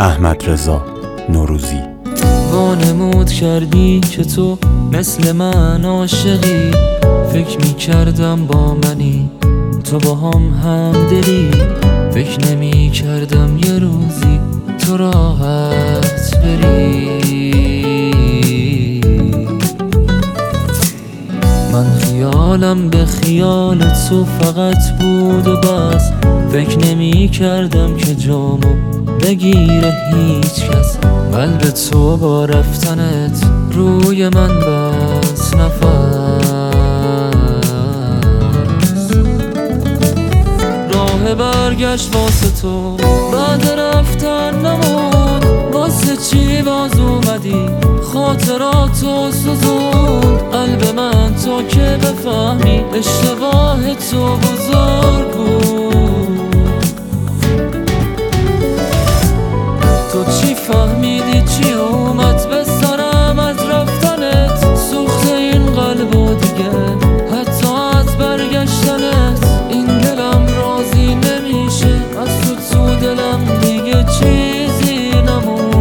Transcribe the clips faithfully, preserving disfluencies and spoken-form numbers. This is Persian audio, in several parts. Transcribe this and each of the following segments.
احمدرضا نوروزی. وانمود کردی که تو مثل من عاشقی، فکر می کردم با منی تو با هم هم دلی، فکر نمی کردم یه روزی تو راحت بری. من خیالم به خیال تو فقط بود و بس، فکر نمی کردم که جامو بگیره هیچ کس. قلب تو با رفتنت روی من بس نفس. راه برگشت واسه تو بعد رفتن نموند، واسه چی باز اومدی خاطراتو سوزوند. قلب من تو که بفهمی اشتباه تو بزرگ بود. تو چی فهمیدی چی اومد به سرم از رفتنت، سوخت این قلب و دیگه حتی از برگشتنت. این دلم راضی نمیشه از تو، تو دلم دیگه چیزی نمون.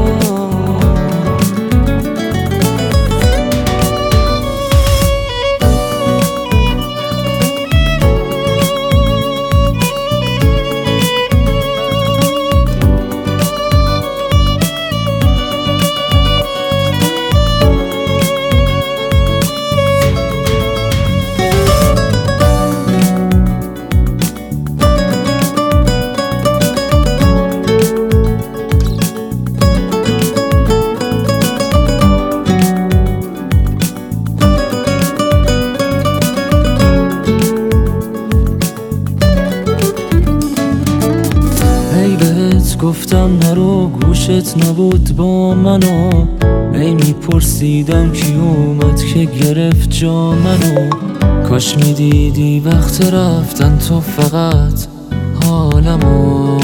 گفتم نرو گوشت نبود با منو، ای میپرسیدم کی اومد که گرفت جا منو. کاش میدیدی وقت رفتن تو فقط حالمو.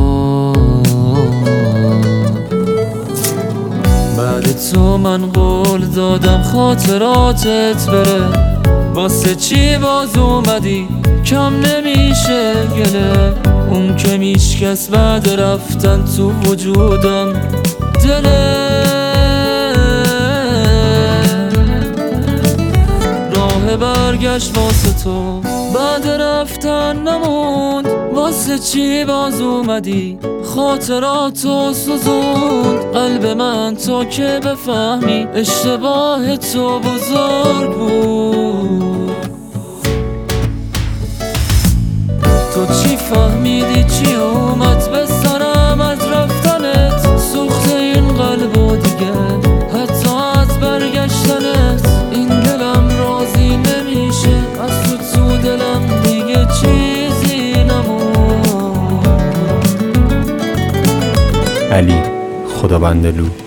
بعد تو من قول دادم خاطراتت بره، واسه چی باز اومدی کم نمیشه گله. اون که میشکست بعد رفتن تو وجودم دله. راه برگشت واسه تو بعد رفتن نموند، واسه چی باز اومدی خاطراتو سوزوند. قلب من تو که بفهمی اشتباه تو بزرگ بود. تو چی فهمیدی چی اومد به سرم از رفتنت، سوخت این قلب و دیگه حتی از برگشتنت. این دلم راضی نمیشه از تو، تو دلم دیگه چیزی نمون. علی خدابندلو.